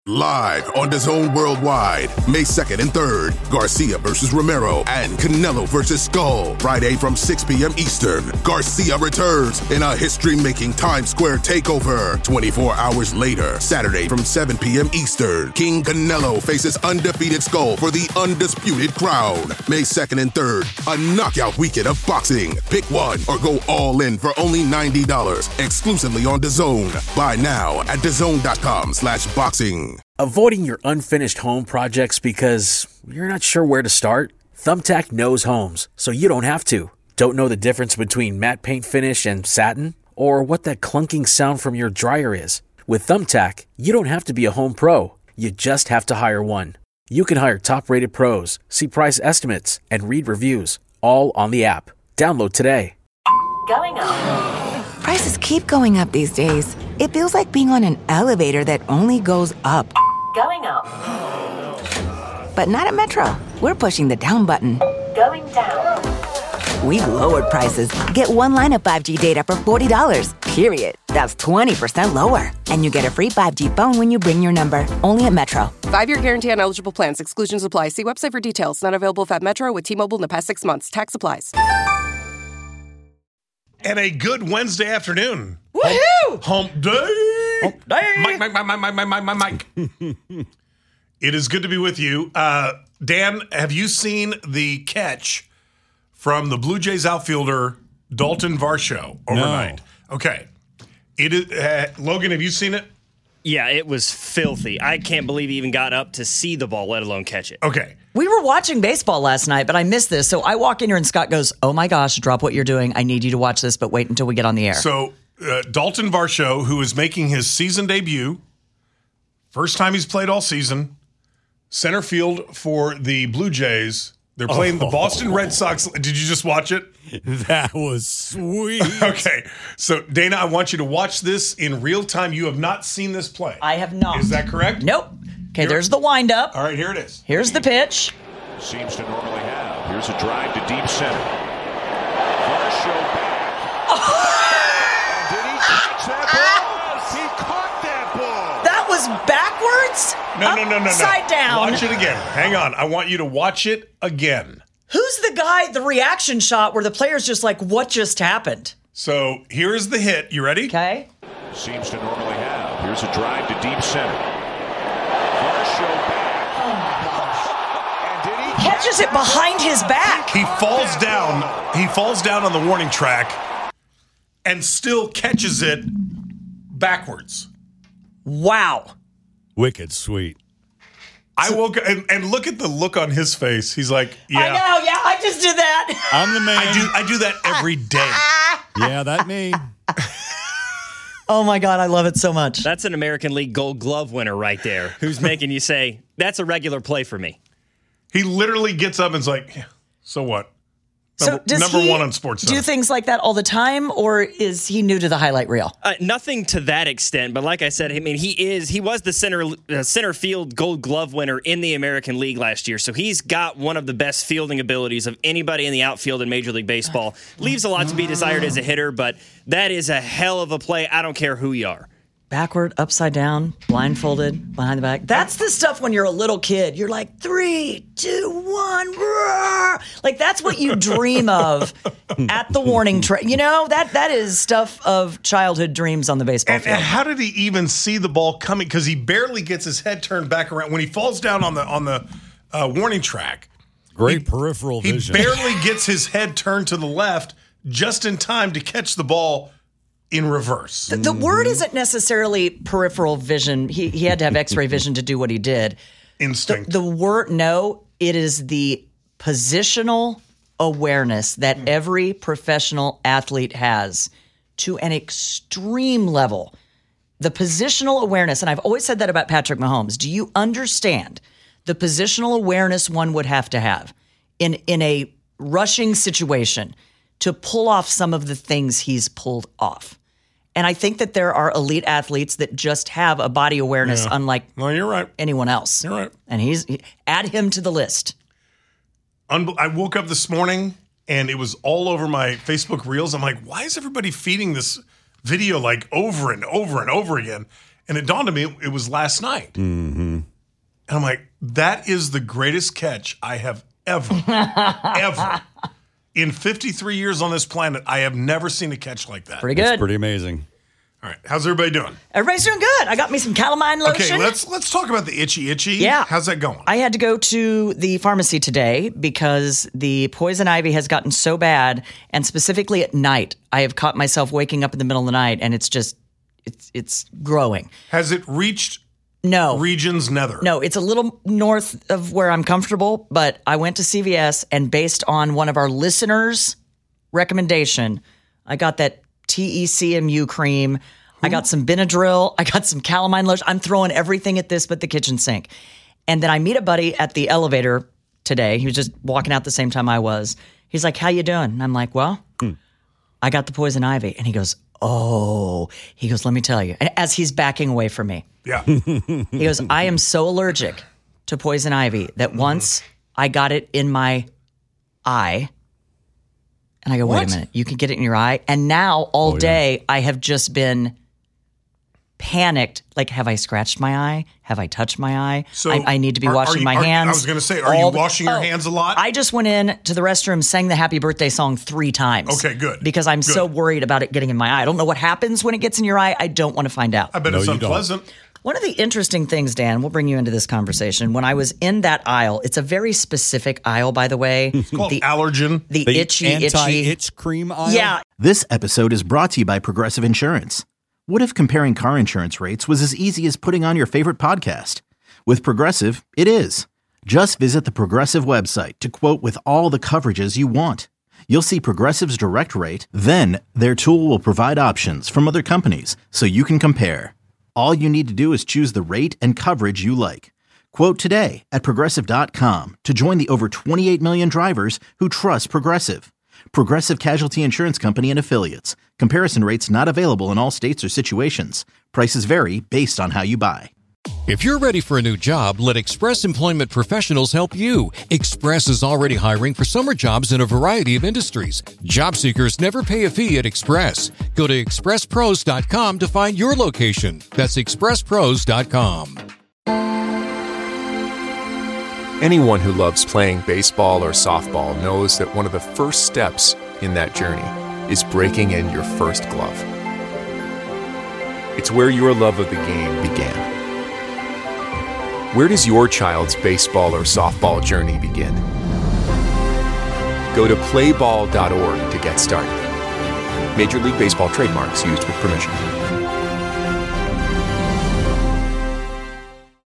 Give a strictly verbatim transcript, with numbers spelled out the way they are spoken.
Live on DAZN Worldwide, May second and third, Garcia versus Romero and Canelo versus Skull. Friday from six p.m. Eastern, Garcia returns in a history-making Times Square takeover. twenty-four hours later, Saturday from seven p.m. Eastern, King Canelo faces undefeated Skull for the undisputed crown. May second and third, a knockout weekend of boxing. Pick one or go all in for only ninety dollars, exclusively on DAZN. Buy now at DAZN.com slash boxing. Avoiding your unfinished home projects because you're not sure where to start? Thumbtack knows homes, so you don't have to. Don't know the difference between matte paint finish and satin? Or what that clunking sound from your dryer is? With Thumbtack, you don't have to be a home pro. You just have to hire one. You can hire top-rated pros, see price estimates, and read reviews, all on the app. Download today. Going up. Prices keep going up these days. It feels like being on an elevator that only goes up. Going up. But not at Metro. We're pushing the down button. Going down. We've lowered prices. Get one line of five G data for forty dollars, period. That's twenty percent lower. And you get a free five G phone when you bring your number. Only at Metro. Five-year guarantee on eligible plans. Exclusions apply. See website for details. Not available at Metro with T-Mobile in the past six months. Tax applies. And a good Wednesday afternoon. Woohoo! Hump day. Hump day. Mike, Mike, Mike, Mike, Mike, Mike, Mike, Mike. It is good to be with you. Uh, Dan, have you seen the catch from the Blue Jays outfielder Dalton Varsho overnight? No. Okay. It is, uh, Logan, have you seen it? Yeah, it was filthy. I can't believe he even got up to see the ball, let alone catch it. Okay. We were watching baseball last night, but I missed this. So I walk in here and Scott goes, oh my gosh, drop what you're doing. I need you to watch this, but wait until we get on the air. So uh, Dalton Varsho, who is making his season debut, first time he's played all season, center field for the Blue Jays. They're playing oh. the Boston Red Sox. Did you just watch it? That was sweet. Okay. So, Dana, I want you to watch this in real time. You have not seen this play. I have not. Is that correct? Nope. Okay, there's the windup. All right, here it is. Here's the pitch. Seems to normally have. Here's a drive to deep center. Varsho back. Oh. Did he catch that ball? He caught that ball. That was backwards? No, no, no, no, no. Upside down. Watch it again. Hang on. I want you to watch it again. Who's the guy, the reaction shot where the player's just like, what just happened? So here's the hit. You ready? Okay. Seems to normally have. Here's a drive to deep center. Varsho back. Oh my gosh. And did he catches it behind his back? He falls down. He falls down on the warning track and still catches it backwards. Wow. Wicked sweet. I woke up and, and look at the look on his face. He's like, yeah. I know, yeah, I just did that. I'm the man. I do I do that every day. Yeah, that me. Oh my God, I love it so much. That's an American League Gold Glove winner right there, who's making you say, that's a regular play for me. He literally gets up and is like, yeah, so what? So Number, does number he one on Sports Center. do things like that all the time, or is he new to the highlight reel? Uh, nothing to that extent, but like I said, I mean, he is he was the center uh, center field Gold Glove winner in the American League last year, so he's got one of the best fielding abilities of anybody in the outfield in Major League Baseball. Leaves a lot to be desired as a hitter, but that is a hell of a play. I don't care who you are. Backward, upside down, blindfolded, behind the back. That's the stuff when you're a little kid. You're like, three, two, one, roar. Like, that's what you dream of at the warning track. You know, that that is stuff of childhood dreams on the baseball and, field. and how did he even see the ball coming? Because he barely gets his head turned back around. When he falls down on the on the uh, warning track, Great he, peripheral he vision. He barely gets his head turned to the left just in time to catch the ball in reverse. The, the word isn't necessarily peripheral vision. He he had to have X-ray vision to do what he did. Instinct. The, the word, no, it is the positional awareness that every professional athlete has to an extreme level. The positional awareness, and I've always said that about Patrick Mahomes. Do you understand the positional awareness one would have to have in, in a rushing situation to pull off some of the things he's pulled off? And I think that there are elite athletes that just have a body awareness Yeah. unlike No, you're right. anyone else. You're right. And he's he, add him to the list. Unbe- I woke up this morning and it was all over my Facebook Reels. I'm like, why is everybody feeding this video like over and over and over again? And it dawned on me it was last night. Mm-hmm. And I'm like, that is the greatest catch I have ever, ever. In fifty-three years on this planet, I have never seen a catch like that. Pretty good. It's pretty amazing. All right. How's everybody doing? Everybody's doing good. I got me some calamine lotion. Okay, let's let's talk about the itchy itchy. Yeah. How's that going? I had to go to the pharmacy today because the poison ivy has gotten so bad, and specifically at night, I have caught myself waking up in the middle of the night, and it's just, it's it's growing. Has it reached No. regions nether? No, it's a little north of where I'm comfortable, but I went to C V S, and based on one of our listeners' recommendation, I got that T E C M U cream. I got some Benadryl. I got some calamine lotion. I'm throwing everything at this but the kitchen sink. And then I meet a buddy at the elevator today. He was just walking out the same time I was. He's like, how you doing? And I'm like, well, hmm. I got the poison ivy. And he goes, oh. He goes, let me tell you. And as he's backing away from me. Yeah. He goes, I am so allergic to poison ivy that once I got it in my eye. And I go, wait What? a minute, you can get it in your eye? And now all Oh, yeah. day I have just been panicked. Like, have I scratched my eye? Have I touched my eye? So I, I need to be are- are washing you- my are- hands. I was gonna say, are you all the- washing your Oh, hands a lot? I just went in to the restroom, sang the happy birthday song three times. Okay, good. Because I'm so Good. worried about it getting in my eye. I don't know what happens when it gets in your eye. I don't want to find out. I bet No, it's you don't. unpleasant. One of the interesting things, Dan, we'll bring you into this conversation. When I was in that aisle, it's a very specific aisle, by the way. It's called the, allergen. the, The itchy, itchy. anti-itch cream aisle? Yeah. This episode is brought to you by Progressive Insurance. What if comparing car insurance rates was as easy as putting on your favorite podcast? With Progressive, it is. Just visit the Progressive website to quote with all the coverages you want. You'll see Progressive's direct rate, then their tool will provide options from other companies so you can compare. All you need to do is choose the rate and coverage you like. Quote today at Progressive dot com to join the over twenty-eight million drivers who trust Progressive. Progressive Casualty Insurance Company and Affiliates. Comparison rates not available in all states or situations. Prices vary based on how you buy. If you're ready for a new job, let Express Employment Professionals help you. Express is already hiring for summer jobs in a variety of industries. Job seekers never pay a fee at Express. Go to express pros dot com to find your location. That's express pros dot com. Anyone who loves playing baseball or softball knows that one of the first steps in that journey is breaking in your first glove. It's where your love of the game began. Where does your child's baseball or softball journey begin? Go to play ball dot org to get started. Major League Baseball trademarks used with permission.